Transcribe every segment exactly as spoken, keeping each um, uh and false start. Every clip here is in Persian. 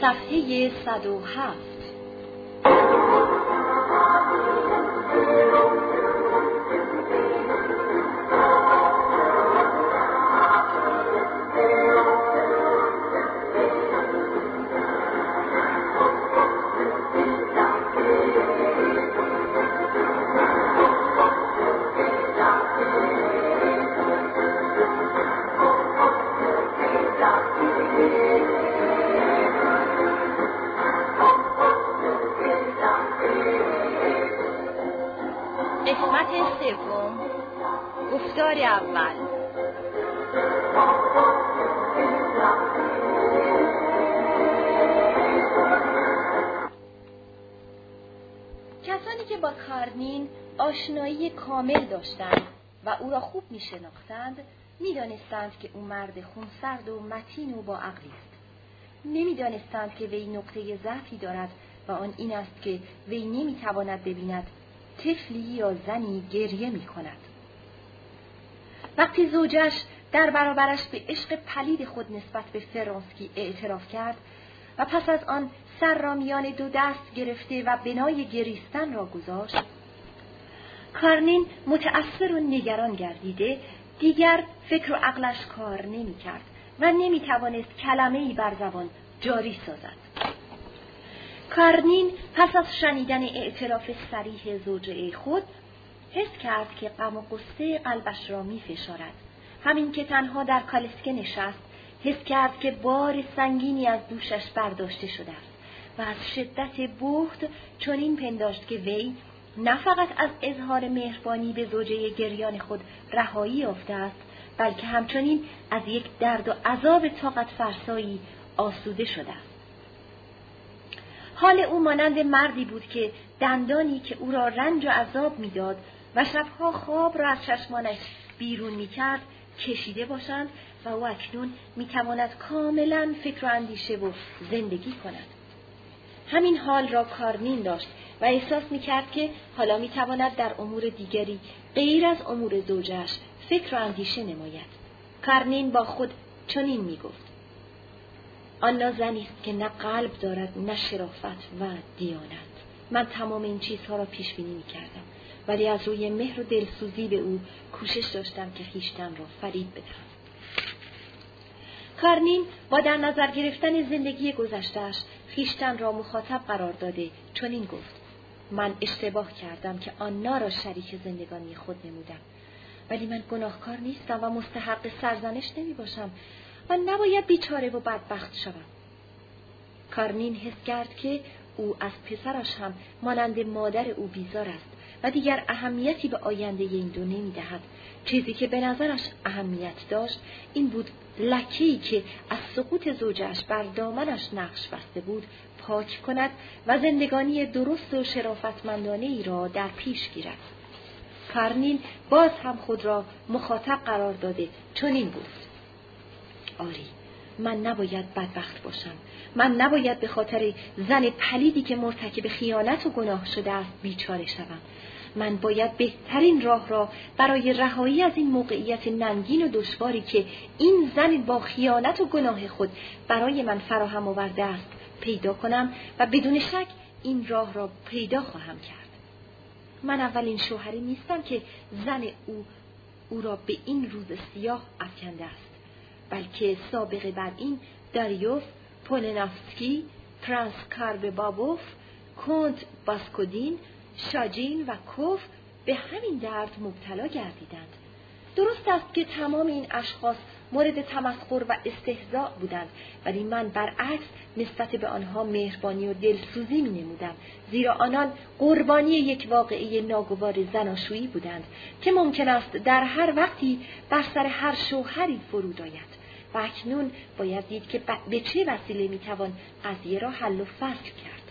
صفحه صد و هفت. قسمت سوم، گفتار اول. کسانی که با کارنین آشنایی کامل داشتند و او را خوب می شناختند می دانستند که او مرد خونسرد و متین و با عقلی است. نمی دانستند که وی نقطه ضعفی دارد و آن این است که وی نمی تواند ببیند طفلی یا زنی گریه می کند. وقتی زوجش در برابرش به عشق پلید خود نسبت به فرانسکی اعتراف کرد و پس از آن سر را میان دو دست گرفته و بنای گریستن را گذاشت، کارنین متأثر و نگران گردیده دیگر فکر و عقلش کار نمی کرد و نمی توانست کلمه‌ای بر زبان جاری سازد. کارنین پس از شنیدن اعتراف صریح زوجه خود حس کرد که غم و غصه قلبش را می فشارد. همین که تنها در کالسکه نشست حس کرد که بار سنگینی از دوشش برداشته شده است و از شدت بهت چنین پنداشت که وی نه فقط از اظهار مهربانی به زوجه گریان خود رهایی یافته است، بلکه همچنین از یک درد و عذاب طاقت فرسایی آسوده شده است. حال او مانند مردی بود که دندانی که او را رنج و عذاب میداد و شبها خواب را از چشمانش بیرون میکرد کشیده باشند و او اکنون میتواند کاملا فکر و اندیشه و زندگی کند. همین حال را کارنین داشت و احساس میکرد که حالا میتواند در امور دیگری غیر از امور زوجش فکر و اندیشه نماید. کارنین با خود چنین میگفت: آن زنی است که نه قلب دارد نه شرافت و دیانت. من تمام این چیزها را پیش بینی می‌کردم، ولی از روی مهر و دلسوزی به او کوشش داشتم که خویشتن را فریب بدهم. کارنین با در نظر گرفتن زندگی گذشته‌اش خویشتن را مخاطب قرار داده چنین گفت: من اشتباه کردم که آنا را شریک زندگانی خود نمودم، ولی من گناهکار نیستم و مستحق سرزنش نمی‌باشم و نباید بیچاره و بدبخت شوم. کارنین حس کرد که او از پسرش هم مانند مادر او بیزار است و دیگر اهمیتی به آینده این دو نمی دهد. چیزی که به نظرش اهمیت داشت این بود لکه‌ای که از سقوط زوجش بر دامنش نقش بسته بود پاک کند و زندگانی درست و شرافتمندانه ای را در پیش گیرد. کارنین باز هم خود را مخاطب قرار داده چنین بود: آری، من نباید بدبخت باشم. من نباید به خاطر زن پلیدی که مرتکب خیانت و گناه شده است بیچاره شوم. من باید بهترین راه را برای رهایی از این موقعیت ننگین و دشواری که این زن با خیانت و گناه خود برای من فراهم آورده است پیدا کنم و بدون شک این راه را پیدا خواهم کرد. من اولین شوهری نیستم که زن او او را به این روز سیاه افکنده است، بلکه سابقه بر این داریوف، پولنافسکی، پرنس کاربابوف، کنت باسکودین، شاجین و کوف به همین درد مبتلا گردیدند. درست است که تمام این اشخاص مورد تمسخر و استهزاء بودند، ولی من برعکس نسبت به آنها مهربانی و دلسوزی می نمودم، زیرا آنان قربانی یک واقعه ناگوار زناشویی بودند که ممکن است در هر وقتی بر سر هر شوهری فرود آید و اکنون باید دید که به چه وسیله می توان قضیه را حل و فصل کرد.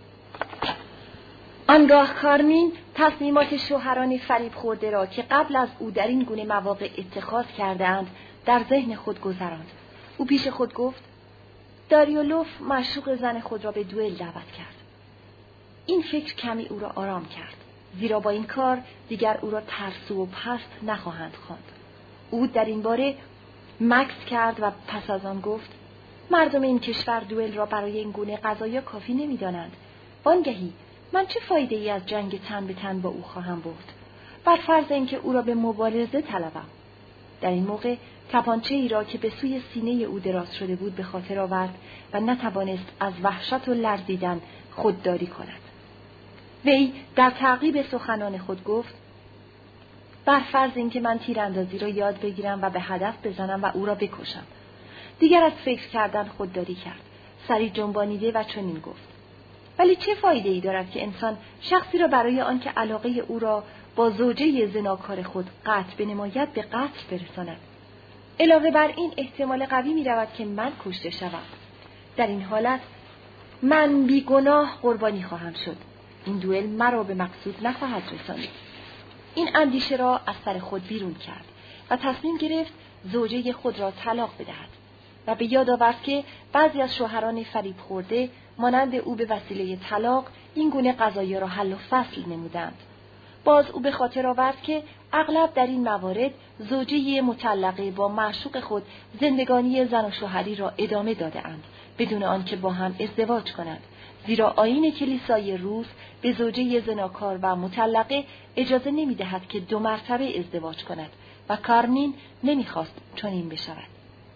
آنگاه کارنین تصمیمات شوهران فریب خورده را که قبل از او در این گونه مواقع اتخاذ کردند در ذهن خود گذراند. او پیش خود گفت: داریولوف معشوق زن خود را به دوئل دعوت کرد. این فکر کمی او را آرام کرد، زیرا با این کار دیگر او را ترسو و پست نخواهند خواند. او در این باره مکث کرد و پس از آن گفت: مردم این کشور دوئل را برای این گونه قضایا کافی نمی‌دانند. وانگهی من چه فایده ای از جنگ تن به تن با او خواهم برد؟ بر فرض اینکه او را به مبارزه طلبم. در این موقع تپانچه ای را که به سوی سینه او دراز شده بود به خاطر آورد و نتوانست از وحشت و لرزیدن خودداری کند. وی در تعقیب سخنان خود گفت: بر فرض اینکه من تیراندازی را یاد بگیرم و به هدف بزنم و او را بکشم. دیگر از فکر کردن خودداری کرد. سری جنبانیده و چنین گفت: ولی چه فایده ای دارد که انسان شخصی را برای آنکه علاقه او را با زوجه زناکار خود قطع بنماید به قتل برساند؟ علاوه بر این احتمال قوی می رود که من کشته شوم. در این حالت من بی گناه قربانی خواهم شد. این دوئل مرا به مقصود نخواهد رسانید. این اندیشه را از سر خود بیرون کرد و تصمیم گرفت زوجه خود را طلاق بدهد و به یاد آورد که بعضی از شوهران فریب خورده مانند او به وسیله طلاق این گونه قضایا را حل و فصل نمودند. باز او به خاطر آورد که اغلب در این موارد زوجه مطلقه با معشوق خود زندگانی زن و شوهری را ادامه داده اند بدون آنکه با هم ازدواج کنند، زیرا آیین کلیسای روس به زوجه زناکار و مطلقه اجازه نمی دهد که دو مرتبه ازدواج کند و کارنین نمی خواست چنین بشود.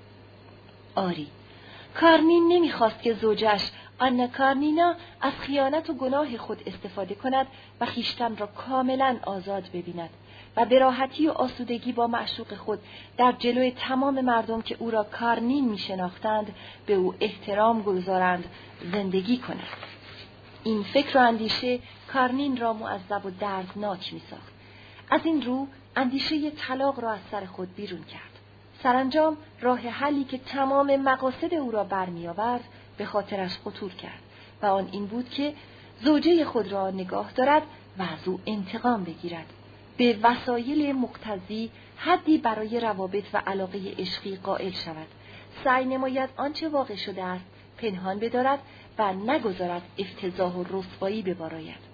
آری، کارنین نمی خواست که زوجش آنا کارنینا از خیانت و گناه خود استفاده کند و خیشتن را کاملا آزاد ببیند و به راحتی و آسودگی با معشوق خود در جلوی تمام مردم که او را کارنین می شناختند به او احترام گذارند زندگی کند. این فکر و اندیشه کارنین را معذب و دردناک می ساخت. از این رو اندیشه طلاق را از سر خود بیرون کرد. سرانجام راه حلی که تمام مقاصد او را برمی آورد به خاطرش خطور کرد و آن این بود که زوجه خود را نگاه دارد و از او انتقام بگیرد. به وسایل مقتضی حدی برای روابط و علاقه عشقی قائل شود. سعی نماید آنچه واقع شده است پنهان بدارد و نگذارد افتضاح و رسوایی بباراید.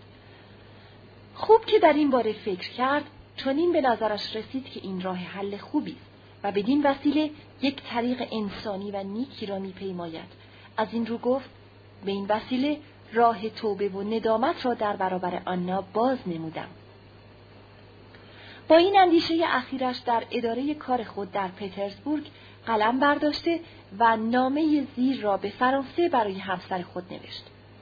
خوب که در این باره فکر کرد، چنین به نظرش رسید که این راه حل خوبی است و بدین وسیله یک طریق انسانی و نیکی را می‌پیماید. از این رو گفت: به این وسیله راه توبه و ندامت را در برابر آنا باز نمودم. با این اندیشه اخیرش در اداره کار خود در پترزبورگ قلم برداشته و نامه زیر را به فرانسه برای همسر خود نوشت.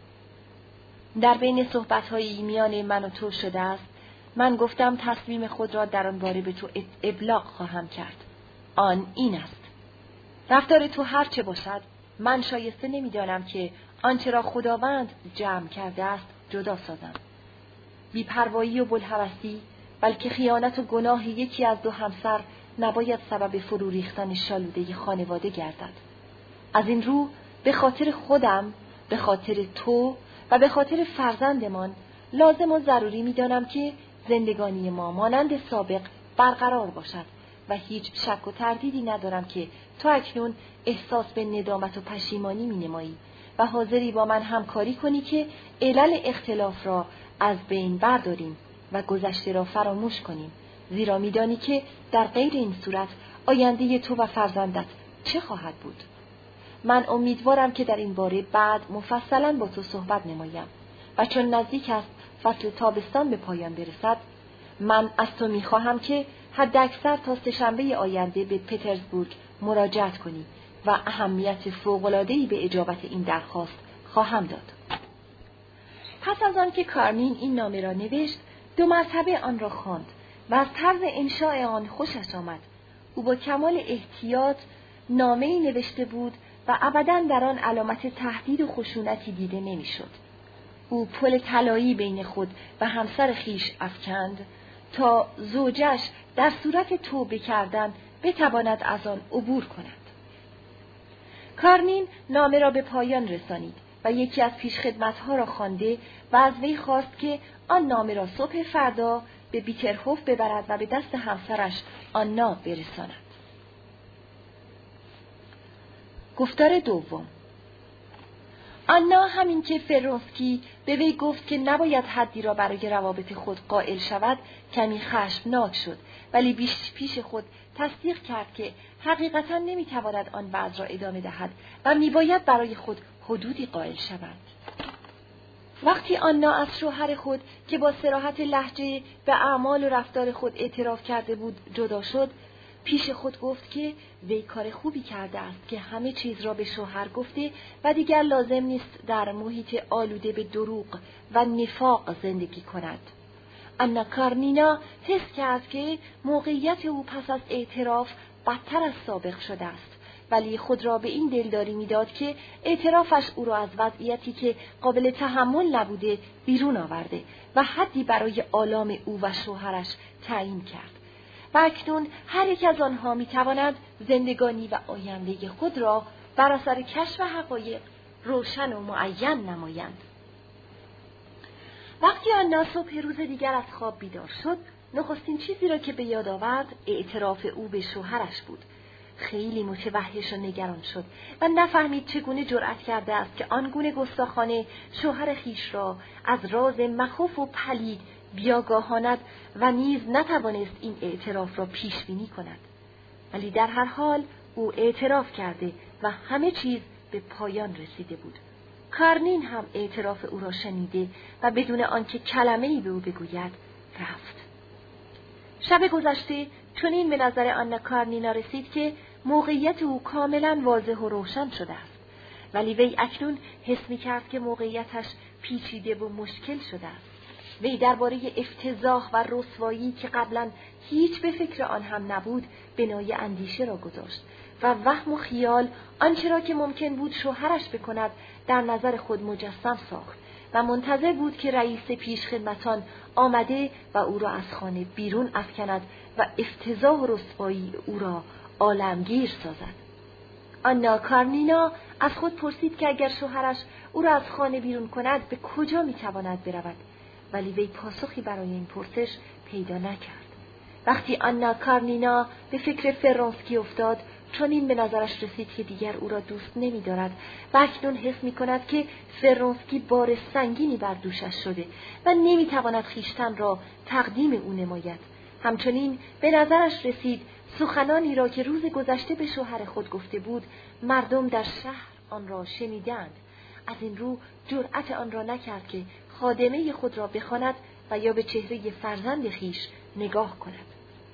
در بین صحبت‌های میان من و تو شده است. من گفتم تصمیم خود را در آن باره به تو ابلاغ خواهم کرد. آن این است: رفتار تو هر چه باشد، من شایسته نمی‌دانم که آنچه را خداوند جمع کرده است جدا سازم. بی‌پروایی و بلهوسی، بلکه خیانت و گناه یکی از دو همسر نباید سبب فرو ریختن شالوده خانواده گردد. از این رو به خاطر خودم، به خاطر تو و به خاطر فرزندمان لازم و ضروری می‌دانم که زندگانی ما مانند سابق برقرار باشد و هیچ شک و تردیدی ندارم که تو اکنون احساس به ندامت و پشیمانی می‌نمایی و حاضری با من همکاری کنی که علل اختلاف را از بین برداریم و گذشته را فراموش کنیم، زیرا می‌دانی که در غیر این صورت آینده تو و فرزندت چه خواهد بود. من امیدوارم که در این باره بعد مفصلاً با تو صحبت نمایم و چون نزدیک است فصل تابستان به پایان برسد، من از تو می‌خواهم که حداکثر تا سه‌شنبه آینده به پترزبورگ مراجعت کنی و اهمیت فوق‌العاده‌ای به اجابت این درخواست خواهم داد. پس از آن که کارنین این نامه را نوشت، دو مرتبه آن را خواند و از طرز انشاء آن خوشش آمد. او با کمال احتیاط نامه‌ای نوشته بود و ابداً در آن علامت تهدید و خشونتی دیده نمی‌شد. او پل طلایی بین خود و همسر خیش افکند تا زوجش در صورت توبه کردن بتواند از آن عبور کند. کارنین نامه را به پایان رسانید و یکی از پیشخدمت‌ها را خوانده و از وی خواست که آن نامه را صبح فردا به بیترهوف ببرد و به دست همسرش آنا برساند. گفتار دوم. آنا همین که فرونسکی به وی گفت که نباید حدی را برای روابط خود قائل شود کمی خشمناک شد، ولی بیش پیش خود تصدیق کرد که حقیقتا نمیتواند آن وضع را ادامه دهد و میباید برای خود حدودی قائل شود. وقتی آنا از شوهر خود که با صراحت لهجه به اعمال و رفتار خود اعتراف کرده بود جدا شد، پیش خود گفت که وی کار خوبی کرده است که همه چیز را به شوهر گفته و دیگر لازم نیست در محیط آلوده به دروغ و نفاق زندگی کند. آنا کارنینا حس کرد که موقعیت او پس از اعتراف بدتر از سابق شده است، ولی خود را به این دلداری می‌داد که اعترافش او را از وضعیتی که قابل تحمل نبوده بیرون آورده و حدی برای آلام او و شوهرش تعیین کرد. و اکنون هر یک از آنها می‌تواند زندگانی و آینده خود را بر اثر کشف حقایق روشن و معین نمایند. وقتی آنا صبح روز دیگر از خواب بیدار شد، نخستین چیزی را که به یاد آورد اعتراف او به شوهرش بود. خیلی متوحش و نگران شد و نفهمید چگونه جرأت کرده است که آنگونه گستاخانه شوهر خیش را از راز مخوف و پلید بیاگاهاند و نیز نتوانست این اعتراف را پیش بینی کند. ولی در هر حال او اعتراف کرده و همه چیز به پایان رسیده بود. کارنین هم اعتراف او را شنیده و بدون آنکه کلمه‌ای به او بگوید رفت. شب گذشته چنین به نظر آنا کارنینا رسید که موقعیت او کاملا واضح و روشن شده است، ولی وی اکنون حس می‌کرد که موقعیتش پیچیده و مشکل شده است. وی درباره افتضاح و رسوایی که قبلا هیچ به فکر آن هم نبود بنای اندیشه را گذاشت و وهم و خیال آنچه را که ممکن بود شوهرش بکند در نظر خود مجسم ساخت و منتظر بود که رئیس پیشخدمتان آمده و او را از خانه بیرون افکند و افتضاح و رسوایی او را عالمگیر سازد. آنا کارنینا از خود پرسید که اگر شوهرش او را از خانه بیرون کند به کجا میتواند برود، ولی وی پاسخی برای این پرسش پیدا نکرد. وقتی آنا کارنینا به فکر فرونسکی افتاد، چون این به نظرش رسید که دیگر او را دوست نمی دارد و اکنون حس می کند که فرونسکی بار سنگینی بر دوشش شده و نمی تواند خویشتن را تقدیم او نماید. همچنین به نظرش رسید سخنانی را که روز گذشته به شوهر خود گفته بود مردم در شهر آن را شنیدند. از این رو جرأت آن را نکرد که خادمه خود را بخواند و یا به چهره فرزند خیش نگاه کند.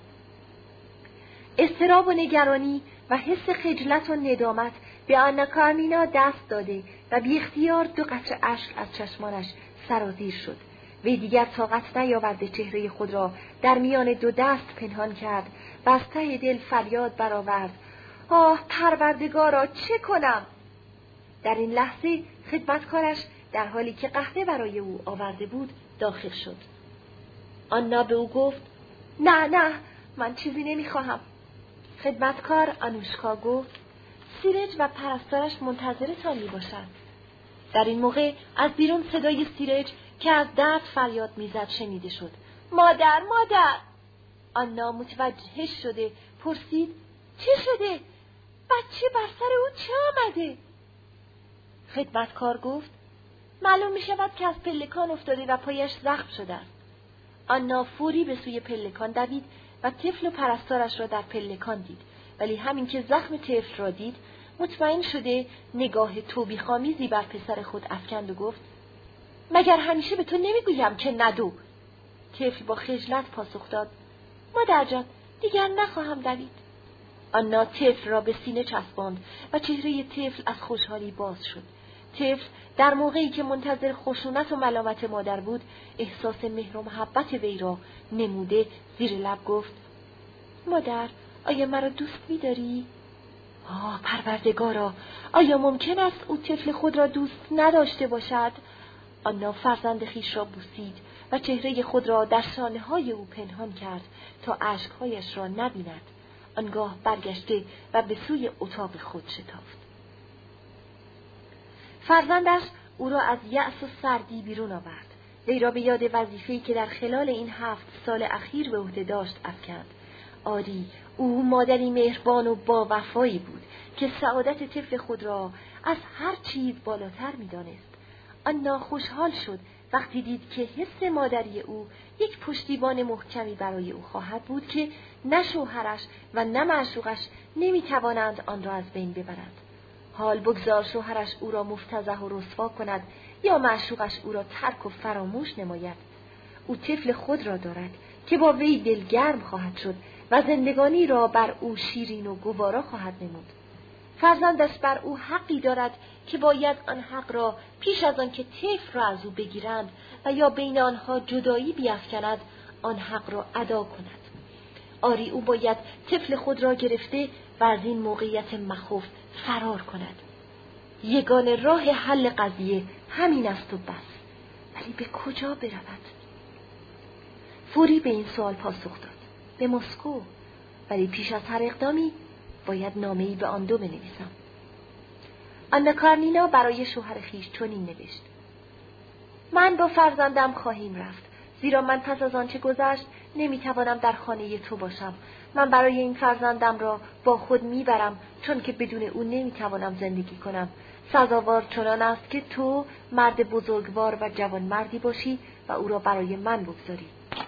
اضطراب و نگرانی و حس خجلت و ندامت به آنا کارنینا دست داده و بی اختیار دو قطره اشک از چشمانش سرازیر شد. وی دیگر طاقت نیاورده چهره خود را در میان دو دست پنهان کرد و از ته دل فریاد برآورد: آه پروردگارا، چه کنم؟ در این لحظه خدمتکارش در حالی که قهوه برای او آورده بود داخل شد. آنا به او گفت: نه نه، من چیزی نمیخواهم. خدمتکار آنوشکا گفت: سیرج و پرستارش منتظرتان میباشند. در این موقع از بیرون صدای سیرج که از درد فریاد میزد شنیده شد: مادر مادر! آنا متوجه شده پرسید: چه شده؟ بچه بر سر او چه آمده؟ خدمتکار گفت: معلوم می شود که از پلکان افتاده و پایش زخم شده است. آنا فوری به سوی پلکان دوید و طفل و پرستارش را در پلکان دید، ولی همین که زخم طفل را دید مطمئن شده نگاه توبیخ‌آمیزی بر پسر خود افکند و گفت: مگر همیشه به تو نمیگویم که ندو؟ طفل با خجلت پاسخ داد: مادر جان، دیگر نخواهم دوید. آنا طفل را به سینه چسباند و چهره طفل از خوشحالی باز شد. طفل در موقعی که منتظر خشونت و ملامت مادر بود احساس مهر و محبت وی را نموده زیر لب گفت: مادر، آیا مرا دوست می‌داری؟ آه پروردگارا، آیا ممکن است او طفل خود را دوست نداشته باشد؟ آنا فرزند خویش را بوسید و چهره خود را در شانه‌های او پنهان کرد تا اشک‌هایش را نبیند. آنگاه برگشته و به سوی اتاق خود شتافت. فرزندش او را از یأس و سردی بیرون آورد. وی را به یاد وظیفه‌ای که در خلال این هفت سال اخیر به عهده داشت افکند. آری، او مادری مهربان و با وفایی بود که سعادت طفل خود را از هر چیز بالاتر می‌دانست. آنا خوشحال شد وقتی دید که حس مادری او یک پشتیبان محکمی برای او خواهد بود که نه شوهرش و نه معشوقش نمی‌توانند آن را از بین ببرند. حال بگذار شوهرش او را مفتضح و رسوا کند یا معشوقش او را ترک و فراموش نماید. او طفل خود را دارد که با وی دلگرم خواهد شد و زندگانی را بر او شیرین و گوارا خواهد نمود. فرزندش بر او حقی دارد که باید آن حق را پیش از آن که طفل را از او بگیرند و یا بین آنها جدایی بیفکند آن حق را ادا کند. آری او باید طفل خود را گرفته و از این موقعیت مخوف فرار کند. یگانه راه حل قضیه همین است و بس. ولی به کجا برود؟ فوری به این سوال پاسخ داد: به مسکو. ولی پیش از هر اقدامی باید نامه‌ای به آن دو بنویسم. آنا کارنینا برای شوهر خویش چنین نوشت: من با فرزندم خواهیم رفت، زیرا من پس از آنچه گذشت نمیتوانم در خانه تو باشم. من برای این فرزندم را با خود میبرم، چون که بدون او نمیتوانم زندگی کنم. سزاوار چنان است که تو مرد بزرگوار و جوان مردی باشی و او را برای من بگذاری.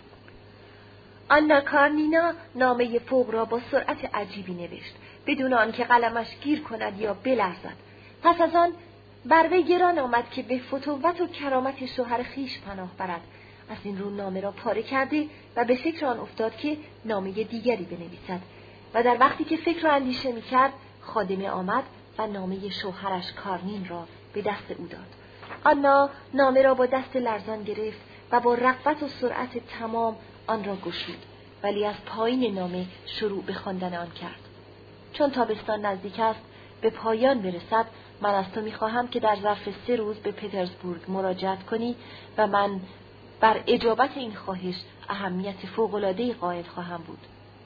آنا کارنینا نامه فوق را با سرعت عجیبی نوشت، بدون آنکه قلمش گیر کند یا بلرزد. پس از آن بر وی گران آمد که به فتوت و کرامت شوهر خویش پناه برد. از این رو نامه را پاره کرده و به فکر آن افتاد که نامه دیگری بنویسد و در وقتی که فکر و اندیشه می‌کرد خادمه آمد و نامه شوهرش کارنین را به دست او داد. آنا نامه را با دست لرزان گرفت و با رغبت و سرعت تمام آن را گشود، ولی از پایین نامه شروع به خواندن آن کرد. چون تابستان نزدیک است به پایان برسد، من از تو می‌خواهم که در ظرف سه روز به پترزبورگ مراجعت کنی و من بر اجابت این خواهش اهمیت فوق‌العاده‌ای قائل خواهم بود.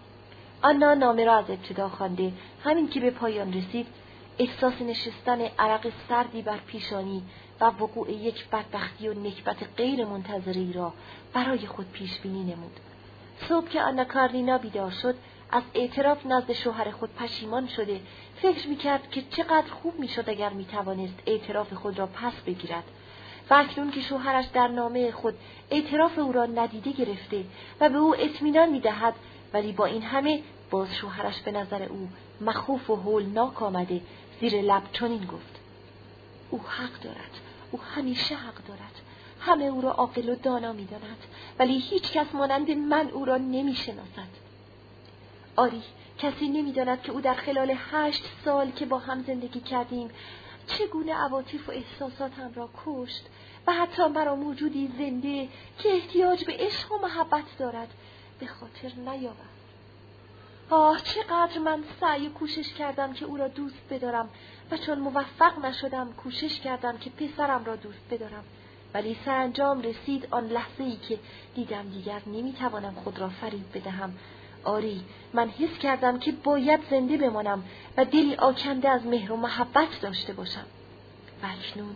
آنا نامه را از ابتدا خوانده، همین که به پایان رسید احساس نشستن عرق سردی بر پیشانی و وقوع یک بدبختی و نکبت غیر منتظری را برای خود پیش بینی نمود. صبح که آنا کارنینا بیدار شد، از اعتراف نزد شوهر خود پشیمان شده فکر می‌کرد که چقدر خوب می‌شد اگر می‌توانست اعتراف خود را پس بگیرد. و اکنون که شوهرش در نامه خود اعتراف او را ندیده گرفته و به او اطمینان می‌دهد، ولی با این همه باز شوهرش به نظر او مخوف و هولناک آمده، زیر لب چنین گفت: او حق دارد، او همیشه حق دارد. همه او را عاقل و دانا می‌دانند، ولی هیچ کس مانند من او را نمی‌شناسد. آری، کسی نمی‌داند که او در خلال هشت سال که با هم زندگی کردیم چگونه عواطف و احساساتم را کشت و حتی مرا موجودی زنده که احتیاج به عشق و محبت دارد به خاطر نیاورد. آه، چقدر من سعی و کوشش کردم که او را دوست بدارم و چون موفق نشدم کوشش کردم که پسرم را دوست بدارم، ولی سرانجام رسید آن لحظه‌ای که دیدم دیگر نمیتوانم خود را فریب بدهم. آری، من حس کردم که باید زنده بمانم و دلی آکنده از مهر و محبت داشته باشم. و اکنون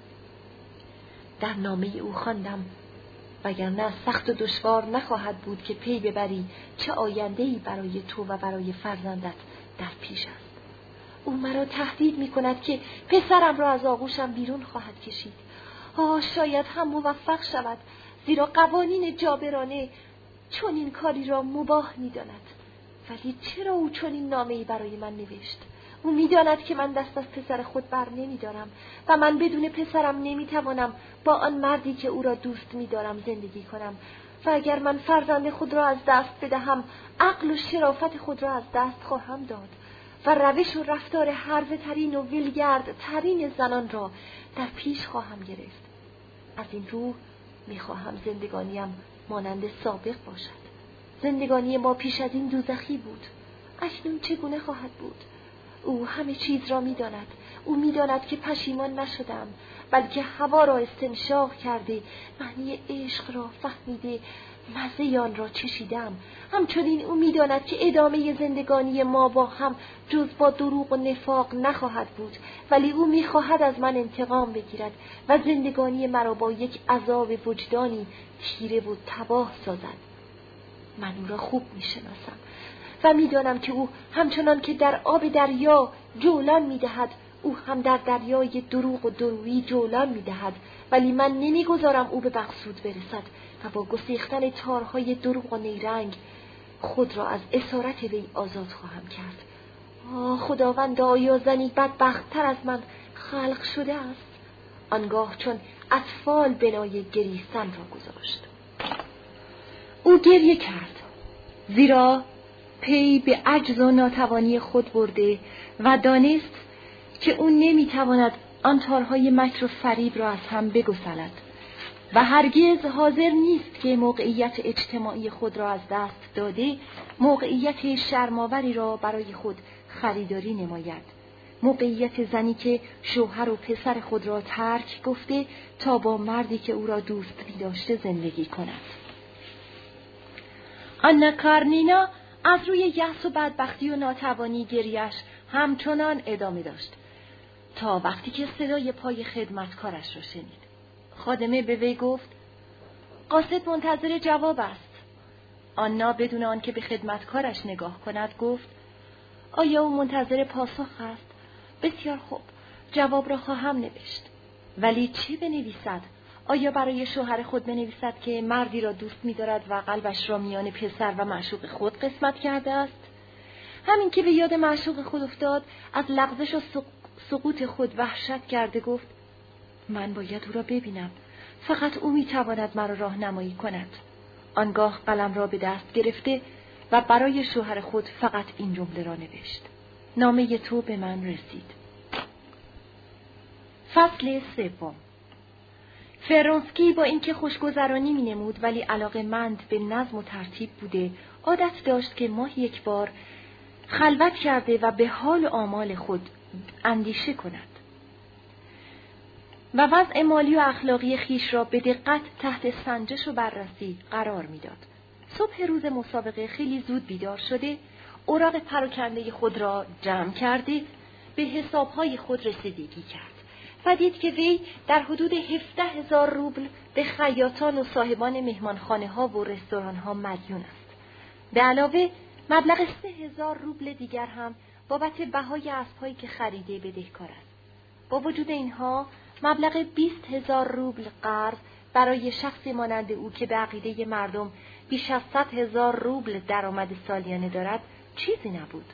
در نامه او خواندم: وگرنه سخت و دشوار نخواهد بود که پی ببری چه آینده‌ای برای تو و برای فرزندت در پیش است. او مرا تهدید می کند که پسرم را از آغوشم بیرون خواهد کشید. آه، شاید هم موفق شود، زیرا قوانین جابرانه چون این کاری را مباح می داند. ولی چرا او چون این نامه‌ای برای من نوشت؟ او می داند که من دست از پسر خود بر نمی دارم و من بدون پسرم نمی توانم با آن مردی که او را دوست می دارم زندگی کنم. و اگر من فرزند خود را از دست بدهم، عقل و شرافت خود را از دست خواهم داد و روش و رفتار هرزه ترین و ولگرد ترین زنان را در پیش خواهم گرفت. از این رو می خواهم زندگانیم مانند سابق باشد. زندگانی ما پیش از این دوزخی بود، اکنون چگونه خواهد بود؟ او همه چیز را می داند. او می داند که پشیمان نشدم، بلکه هوا را استنشاق کرده، معنی عشق را فهمیده، مزه آن را چشیدم. همچنین او می داند که ادامه زندگانی ما با هم جز با دروغ و نفاق نخواهد بود، ولی او می خواهد از من انتقام بگیرد و زندگانی مرا با یک عذاب وجدانی تیره و تباه سازد. من او را خوب می شناسم و می‌دانم که او همچنان که در آب دریا جولان می‌دهد، او هم در دریای دروغ و درویی جولان می‌دهد، ولی من نمی‌گذارم او به مقصود برسد و با گسیختن تارهای دروغ و نیرنگ خود را از اسارت وی آزاد خواهم کرد. آه خداوند، آیا زنی بدبخت‌تر از من خلق شده است؟ آنگاه چون اطفال بنای گریستن را گذاشت. او گریه کرد، زیرا پی به عجز و ناتوانی خود برده و دانست که او نمیتواند آن تارهای مکر و فریب را از هم بگسلد و هرگز حاضر نیست که موقعیت اجتماعی خود را از دست داده موقعیت شرم‌آوری را برای خود خریداری نماید، موقعیت زنی که شوهر و پسر خود را ترک گفته تا با مردی که او را دوست می‌داشته زندگی کند. آنا کارنینا از روی یأس و بدبختی و ناتوانی گریه‌اش همچنان ادامه داشت تا وقتی که صدای پای خدمتکارش را شنید. خادمه به وی گفت: قاصد منتظر جواب است. آنا بدون آنکه به خدمتکارش نگاه کند گفت: آیا او منتظر پاسخ است؟ بسیار خوب، جواب را خواهم نوشت. ولی چی بنویسد؟ آیا برای شوهر خود بنویسد که مردی را دوست می‌دارد و قلبش را میان پسر و معشوق خود قسمت کرده است؟ همین که به یاد معشوق خود افتاد، از لغزش و سقوط خود وحشت کرده گفت: من باید او را ببینم، فقط او می‌تواند مرا راهنمایی کند. آنگاه قلم را به دست گرفته و برای شوهر خود فقط این جمله را نوشت: نامه تو به من رسید. فصل سوم. فرانسکی با اینکه خوشگذرانی می‌نمود ولی علاقه‌مند به نظم و ترتیب بوده، عادت داشت که ماه یک بار خلوت کرده و به حال و آمال خود اندیشه کند و وضع مالی و اخلاقی خیش را به دقت تحت سنجش و بررسی قرار می‌داد. صبح روز مسابقه خیلی زود بیدار شده، اوراق پراکنده خود را جمع کرده، به حساب‌های خود رسیدگی کرد و دید که وی در حدود هفده هزار روبل به خیاطان و صاحبان مهمانخانه‌ها و رستوران‌ها مدیون است. به علاوه مبلغ سه هزار روبل دیگر هم بابت بهای اسب‌هایی که خریده بدهکار است. با وجود اینها مبلغ بیست هزار روبل قرض برای شخصی مانند او که به عقیده مردم بیش از صد هزار روبل درآمد سالیانه دارد چیزی نبود.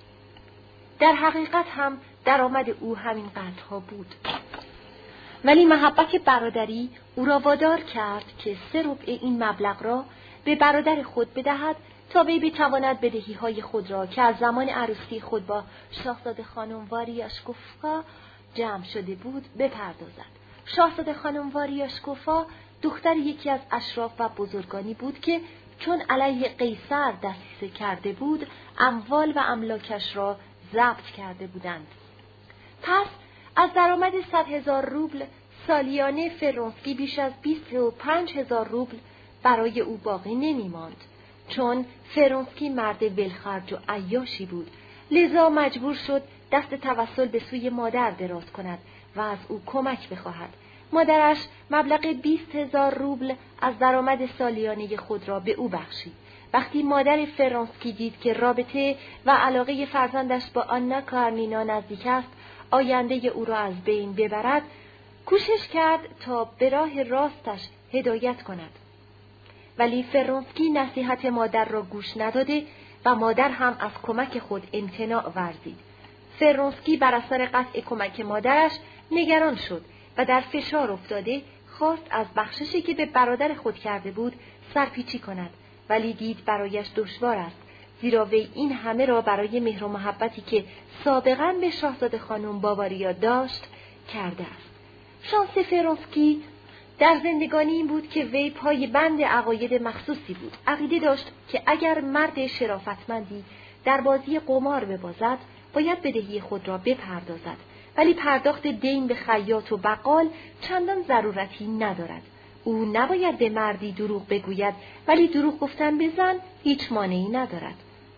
در حقیقت هم درآمد او همین قدرها بود، ولی محبت برادری او را وادار کرد که سه ربع این مبلغ را به برادر خود بدهد تا وی بتواند بدهی‌های خود را که از زمان عروسی خود با شاهزاده خانم واریاشکوفا جمع شده بود بپردازد. شاهزاده خانم واریاشکوفا دختر یکی از اشراف و بزرگانی بود که چون علیه قیصر دسیسه کرده بود اموال و املاکش را ضبط کرده بودند. پس از درآمد صد هزار روبل سالیانه فرانسکی بیش از بیست و پنج هزار روبل برای او باقی نمی ماند. چون فرانسکی مرد ولخرج و عیاشی بود، لذا مجبور شد دست توسل به سوی مادر دراز کند و از او کمک بخواهد. مادرش مبلغ بیست هزار روبل از درآمد سالیانه خود را به او بخشید. وقتی مادر فرانسکی دید که رابطه و علاقه فرزندش با آنا کارنینا نزدیک است، آینده او را از بین ببرد، کوشش کرد تا به راه راستش هدایت کند. ولی فرانسکی نصیحت مادر را گوش نداده و مادر هم از کمک خود امتناع ورزید. فرانسکی بر اثر قطع کمک مادرش نگران شد و در فشار افتاده خواست از بخششی که به برادر خود کرده بود سرپیچی کند، ولی دید برایش دشوار است، زیرا وی این همه را برای مهر و محبتی که سابقاً به شاهزاده خانم باواریا داشت کرده است. شانس فرانسکی در زندگانی این بود که وی پای بند عقاید مخصوصی بود. عقیده داشت که اگر مرد شرافتمندی در بازی قمار ببازد باید بدهی خود را بپردازد، ولی پرداخت دین به خیاط و بقال چندان ضرورتی ندارد. او نباید به مردی دروغ بگوید، ولی دروغ گفتن به زن هیچ مانعی ندارد.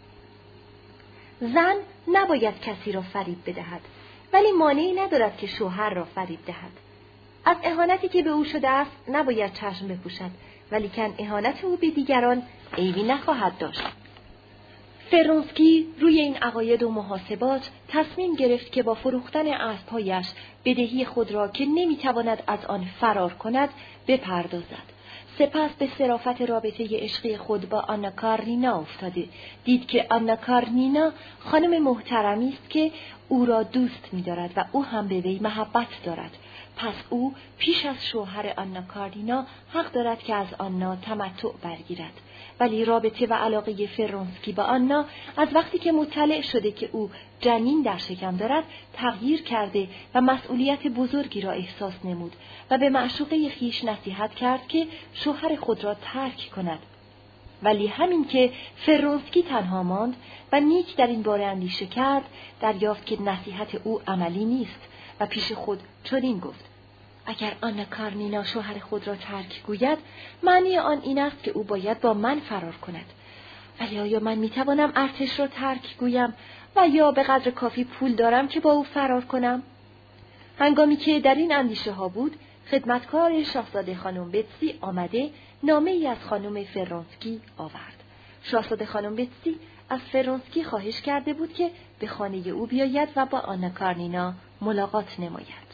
زن نباید کسی را فریب بدهد، ولی مانعی ندارد که شوهر را فریب دهد. از اهانتی که به او شده است نباید چشم بپوشد، ولی کن اهانت او به دیگران عیبی نخواهد داشت. فرونسکی روی این عقاید و محاسبات تصمیم گرفت که با فروختن اسب‌هایش بدهی خود را که نمیتواند از آن فرار کند بپردازد. سپس به صرافت رابطه عشقی خود با آنا کارنینا افتاده. دید که آنا کارنینا خانم محترمی است که او را دوست می‌دارد و او هم به وی محبت دارد. پس او پیش از شوهر آنا کارنینا حق دارد که از آنا تمتع برگیرد. ولی رابطه و علاقه فرونسکی با آنا از وقتی که مطلع شده که او جنین در شکم دارد تغییر کرده و مسئولیت بزرگی را احساس نمود و به معشوقه خیش نصیحت کرد که شوهر خود را ترک کند. ولی همین که فرونسکی تنها ماند و نیک در این باره اندیشه کرد، دریافت که نصیحت او عملی نیست و پیش خود چنین گفت: اگر آنا کارنینا شوهر خود را ترک گوید، معنی آن این است که او باید با من فرار کند. ولی آیا من میتوانم ارتش را ترک گویم و یا به قدر کافی پول دارم که با او فرار کنم؟ هنگامی که در این اندیشه ها بود، خدمتکار شاهزاده خانم بتسی آمده نامه ای از خانم فرونسکی آورد. شاهزاده خانم بتسی از فرونسکی خواهش کرده بود که به خانه او بیاید و با آنا کارنینا ملاقات نماید.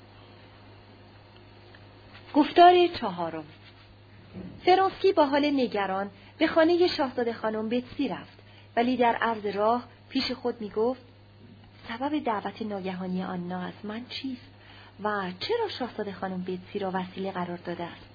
گفتار چهارم. فرونسکی با حال نگران به خانه شاهزاده خانم بتسی رفت، ولی در عرض راه پیش خود می گفت: سبب دعوت ناگهانی آنا از من چیست و چرا شاهزاده خانم بتسی را وسیله قرار داده است؟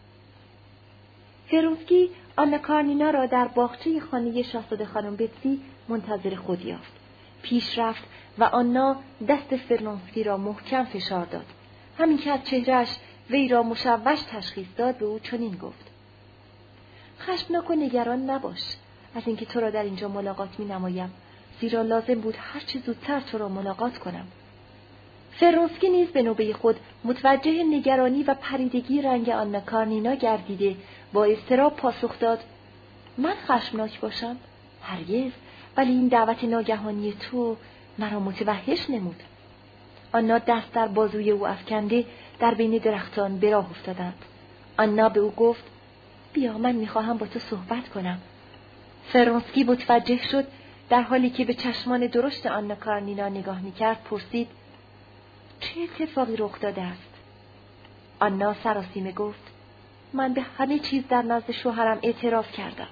فرونسکی آنا کارنینا را در باغچه خانه شاهزاده خانم بتسی منتظر خود یافت. پیش رفت و آنا دست فرونسکی را محکم فشار داد. همین که از چهرهش وی را مشوش تشخیص داد، به او چنین گفت: خشمناک و نگران نباش از اینکه تو را در اینجا ملاقات می نمایم، زیرا لازم بود هر چه زودتر تو را ملاقات کنم. فرونسکی نیز به نوبه خود متوجه نگرانی و پریدگی رنگ آنا کارنینا گردیده با اضطراب پاسخ داد: من خشمناک باشم؟ هرگز، ولی این دعوت ناگهانی تو مرا متوحش نمود. آنا دست در بازوی او افکنده در بین درختان به راه افتادند. آنا به او گفت: بیا، من میخواهم با تو صحبت کنم. فرونسکی متوجه شد، در حالی که به چشمان درشت آنا کارنینا نگاه میکرد پرسید: چه اتفاقی رخ داده است؟ آنا سراسیمه گفت: من به همه چیز در نزد شوهرم اعتراف کردم.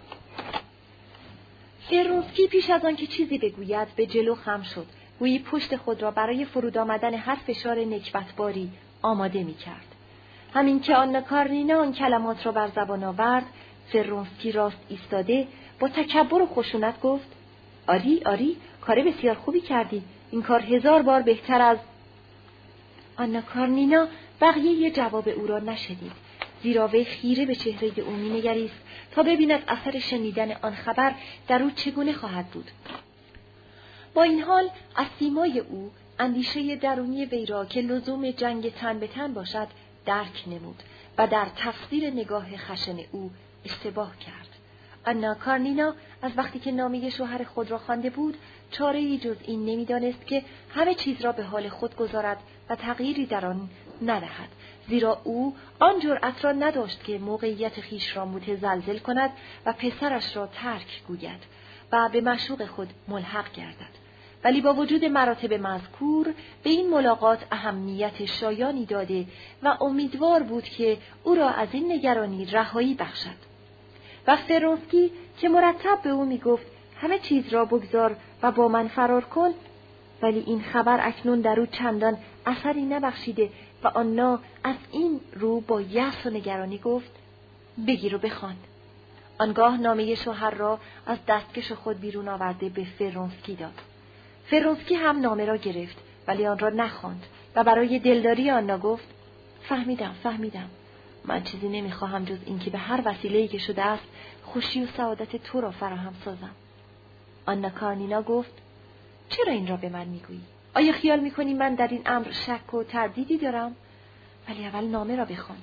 فرونسکی پیش از آن که چیزی بگوید به جلو خم شد، گویی پشت خود را برای فرود آمدن هر فشار نکبتباری آماده می کرد. همین که آنا کارنینا آن کلمات را بر زبان آورد، فرونسکی راست ایستاده با تکبر و خشونت گفت: آری آری، کار بسیار خوبی کردی. این کار هزار بار بهتر از... آنا کارنینا بقیه جواب او را نشنید، زیرا وی خیره به چهره او می‌نگریست تا ببیند اثر شنیدن آن خبر در او چگونه خواهد بود. با این حال از سیمای او اندیشه درونی وی را که لزوم جنگ تن به تن باشد درک نمود و در تفسیر نگاه خشن او اشتباه کرد. آنا کارنینا از وقتی که نامه شوهر خود را خوانده بود، چاره‌ای جز این نمی‌دانست که همه چیز را به حال خود گذارد و تغییری در آن ندهد، زیرا او آن جرأت را نداشت که موقعیت خیش را متزلزل کند و پسرش را ترک گوید و به معشوق خود ملحق گردد. ولی با وجود مراتب مذکور به این ملاقات اهمیت شایانی داده و امیدوار بود که او را از این نگرانی رهایی بخشد. و فرونسکی که مرتب به او می گفت همه چیز را بگذار و با من فرار کن، ولی این خبر اکنون در او چندان اثری نبخشیده و آنا از این رو با یأس و نگرانی گفت: بگیر و بخوان. آنگاه نامه شوهر را از دستکش خود بیرون آورده به فرونسکی داد. فرونسکی هم نامه را گرفت، ولی آن را نخواند و برای دلداری آنا گفت: فهمیدم فهمیدم من چیزی نمیخواهم جز اینکه به هر وسیله‌ای که شده است خوشی و سعادت تو را فراهم سازم. آنا کارنینا گفت: چرا این را به من میگویی؟ آیا خیال میکنی من در این امر شک و تردیدی دارم؟ ولی اول نامه را بخوان.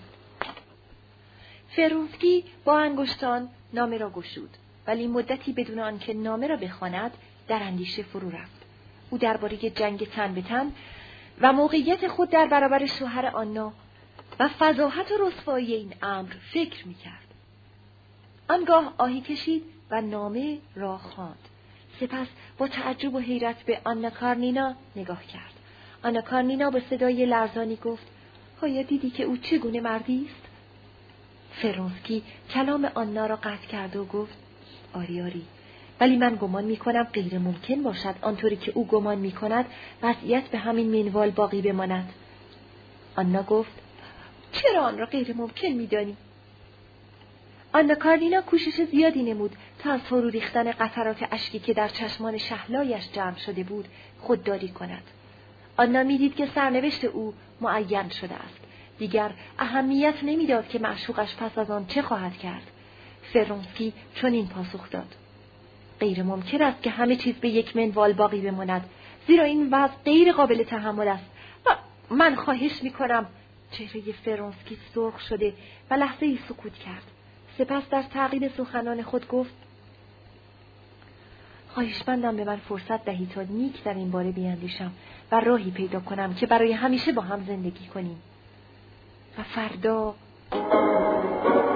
فرونسکی با انگشتان نامه را گشود، ولی مدتی بدون آنکه نامه را بخواند در اندیشه فرو رفت. او درباره جنگ تن به تن و موقعیت خود در برابر شوهر آنا و فضاحت و رسوایی این امر فکر می‌کرد. آنگاه آهی کشید و نامه را خواند. سپس با تعجب و حیرت به آنا کارنینا نگاه کرد. آنا کارنینا با صدای لرزانی گفت: آیا دیدی که او چگونه مردی است؟ فرونسکی کلام آنا را قطع کرد و گفت: آری آری، ولی من گمان می کنم غیر ممکن باشد آنطوری که او گمان می کند وضعیت به همین منوال باقی بماند. آنا گفت: چرا آن را غیر ممکن می دانی؟ آنا کارنینا کوشش زیادی نمود تا از فرو ریختن قطرات اشکی که در چشمان شهلایش جمع شده بود خودداری کند. آنا میدید که سرنوشت او معین شده است. دیگر اهمیت نمیداد که معشوقش پس از آن چه خواهد کرد. فرونسکی چنین پاسخ داد: غیر ممکن است که همه چیز به یک منوال باقی بماند، زیرا این وضع غیر قابل تحمل است و من خواهش میکنم. چهره فرونسکی سرخ شده و لحظه ای سکوت کرد. سپس در تعقیب سخنان خود گفت: خواهشمندم به من فرصت دهید تا نیک در این باره بیندیشم و راهی پیدا کنم که برای همیشه با هم زندگی کنیم. و فردا